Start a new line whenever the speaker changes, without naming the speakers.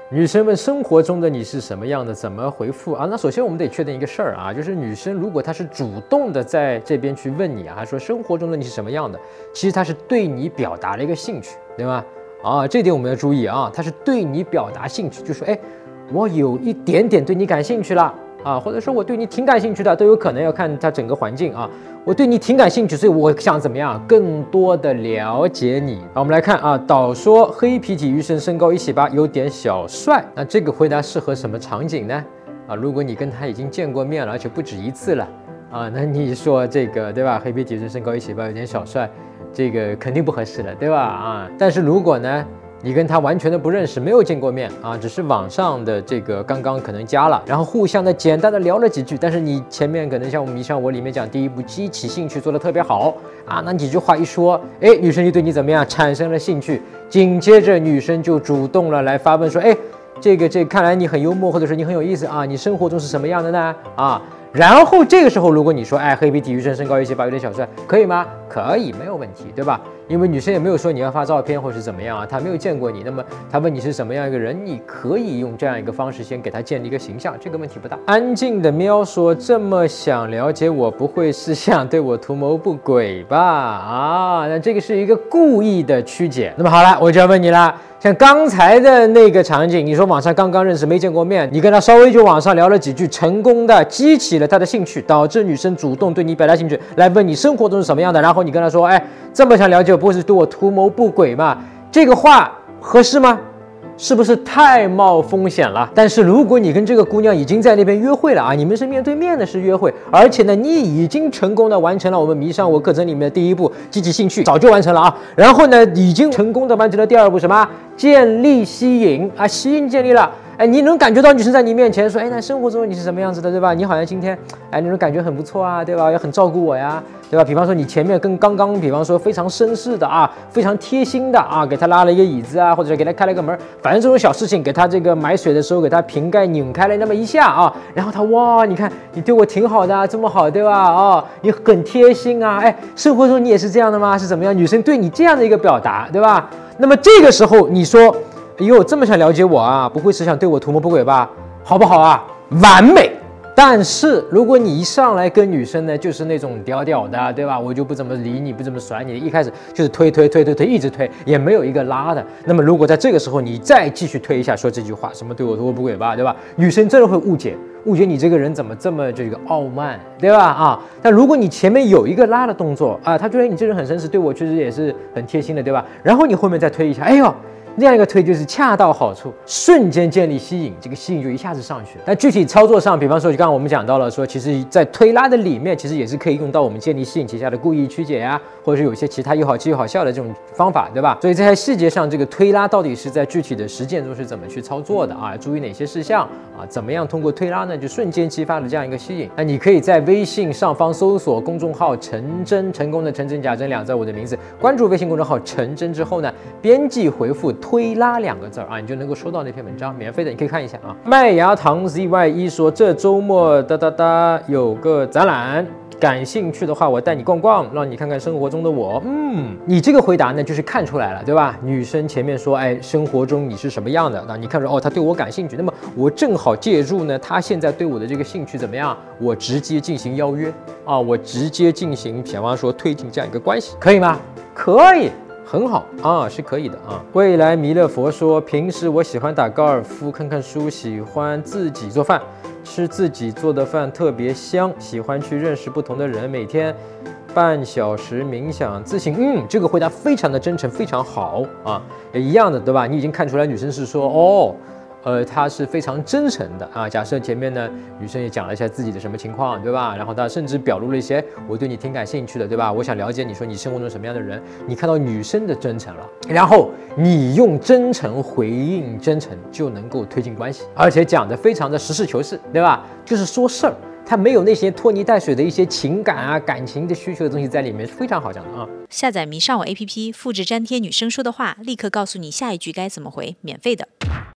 女生问生活中的你是什么样的，怎么回复啊？那首先我们得确定一个事儿啊，就是女生如果她是主动的在这边去问你啊，说生活中的你是什么样的，其实她是对你表达了一个兴趣，对吧？啊，这点我们要注意啊，她是对你表达兴趣，就说哎，我有一点点对你感兴趣了啊，或者说我对你挺感兴趣的，都有可能要看她整个环境啊。我对你挺感兴趣，所以我想怎么样，更多的了解你。好，我们来看啊，导说黑皮体育生，身高1.8米，有点小帅。那这个回答适合什么场景呢？啊，如果你跟他已经见过面了，而且不止一次了啊，那你说这个对吧？黑皮体育生，身高1.8米，有点小帅，这个肯定不合适了，对吧？啊，但是如果呢？你跟他完全的不认识，没有见过面啊，只是网上的这个刚刚可能加了，然后互相的简单的聊了几句，但是你前面可能像我们迷上我里面讲第一步激起兴趣做得特别好啊，那几句话一说，哎，女生就对你怎么样产生了兴趣，紧接着女生就主动了来发问说，哎，这看来你很幽默，或者说你很有意思啊，你生活中是什么样的呢？啊。然后这个时候，如果你说，哎，黑皮体育生，身高1.8米，有点小帅，可以吗？可以，没有问题，对吧？因为女生也没有说你要发照片或是怎么样啊，她没有见过你，那么她问你是什么样一个人，你可以用这样一个方式先给她建立一个形象，这个问题不大。安静的喵说，这么想了解我，不会是想对我图谋不轨吧？啊，那这个是一个故意的曲解。那么好了，我就要问你了。像刚才的那个场景，你说网上刚刚认识没见过面，你跟他稍微就网上聊了几句，成功的激起了他的兴趣，导致女生主动对你表达兴趣，来问你生活中是什么样的，然后你跟他说，哎，这么想了解，不会是对我图谋不轨吗？这个话合适吗？是不是太冒风险了？但是如果你跟这个姑娘已经在那边约会了啊，你们是面对面的是约会，而且呢，你已经成功的完成了我们迷上我课程里面的第一步，激起兴趣，早就完成了啊。然后呢，已经成功的完成了第二步，什么？建立吸引啊，吸引建立了。哎，你能感觉到女生在你面前说，哎，那生活中你是什么样子的，对吧？你好像今天，哎，那种感觉很不错啊，对吧？也很照顾我呀，对吧？比方说你前面跟刚刚，比方说非常绅士的啊，非常贴心的啊，给他拉了一个椅子啊，或者是给他开了个门，反正这种小事情，给他这个买水的时候，给他瓶盖拧开了那么一下啊，然后他哇，你看你对我挺好的啊，这么好，对吧？哦，你很贴心啊，哎，生活中你也是这样的吗？是怎么样？女生对你这样的一个表达，对吧？那么这个时候你说，哎呦，这么想了解我啊，不会是想对我图谋不轨吧？好不好啊？完美。但是如果你一上来跟女生呢，就是那种屌屌的，对吧？我就不怎么理你，不怎么甩你，一开始就是推，一直推，也没有一个拉的。那么如果在这个时候你再继续推一下，说这句话，什么对我图谋不轨吧，对吧？女生真的会误解你这个人怎么这么这个傲慢，对吧？啊，但如果你前面有一个拉的动作啊，她觉得你这人很绅士，对我确实也是很贴心的，对吧？然后你后面再推一下，哎呦。那样一个推就是恰到好处，瞬间建立吸引，这个吸引就一下子上去了。但具体操作上，比方说刚刚我们讲到了说，其实在推拉的里面，其实也是可以用到我们建立吸引旗下的故意曲解呀，或者是有些其他又好气又好笑的这种方法，对吧？所以这些细节上，这个推拉到底是在具体的实践中是怎么去操作的啊？注意哪些事项啊？怎么样通过推拉呢，就瞬间激发了这样一个吸引？那你可以在微信上方搜索公众号陈真，成功的陈真假真2字我的名字，关注微信公众号陈真之后呢，编辑回复推拉2个字啊，你就能够收到那篇文章，免费的，你可以看一下啊。麦芽糖 ZY1 说，这周末有个展览，感兴趣的话我带你逛逛，让你看看生活中的我。你这个回答呢，就是看出来了，对吧？女生前面说，哎，生活中你是什么样的？那你看出哦，她对我感兴趣，那么我正好借助呢，她现在对我的这个兴趣怎么样？我直接进行邀约啊，我直接进行，比方说推进这样一个关系，可以吗？可以。很好啊，是可以的啊。未来弥勒佛说，平时我喜欢打高尔夫，看看书，喜欢自己做饭，吃自己做的饭特别香，喜欢去认识不同的人，每天半小时冥想自省。这个回答非常的真诚，非常好啊，也一样的，对吧？你已经看出来女生是说哦。她是非常真诚的啊。假设前面呢，女生也讲了一下自己的什么情况，对吧？然后她甚至表露了一些我对你挺感兴趣的，对吧？我想了解你说你生活中什么样的人，你看到女生的真诚了，然后你用真诚回应真诚，就能够推进关系，而且讲的非常的实事求是，对吧？就是说事儿。它没有那些拖泥带水的一些情感啊、感情的需求的东西在里面，是非常好讲的啊。
下载迷上我 APP， 复制粘贴女生说的话，立刻告诉你下一句该怎么回，免费的。